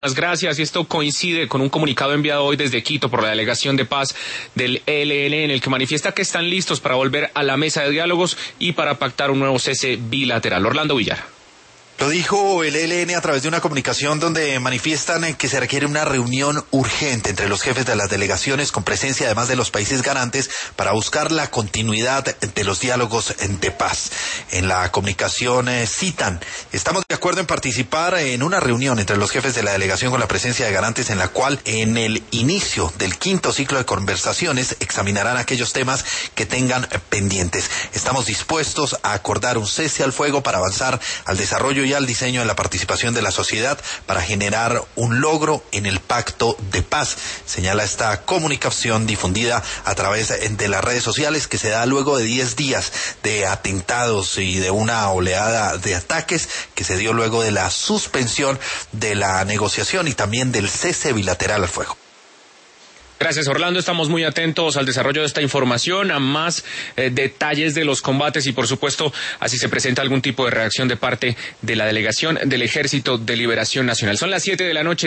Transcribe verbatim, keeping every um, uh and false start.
Gracias, y esto coincide con un comunicado enviado hoy desde Quito por la Delegación de Paz del E L N, en el que manifiesta que están listos para volver a la mesa de diálogos y para pactar un nuevo cese bilateral. Orlando Villar. Lo dijo el E L N a través de una comunicación donde manifiestan que se requiere una reunión urgente entre los jefes de las delegaciones con presencia además de los países garantes para buscar la continuidad de los diálogos de paz. En la comunicación eh, citan, estamos de acuerdo en participar en una reunión entre los jefes de la delegación con la presencia de garantes en la cual en el inicio del quinto ciclo de conversaciones examinarán aquellos temas que tengan pendientes. Estamos dispuestos a acordar un cese al fuego para avanzar al desarrollo y al diseño de la participación de la sociedad para generar un logro en el pacto de paz, señala esta comunicación difundida a través de las redes sociales, que se da luego de diez días de atentados y de una oleada de ataques que se dio luego de la suspensión de la negociación y también del cese bilateral al fuego. Gracias, Orlando. Estamos muy atentos al desarrollo de esta información, a más eh, detalles de los combates y, por supuesto, así se presenta algún tipo de reacción de parte de la delegación del Ejército de Liberación Nacional. Son las siete de la noche.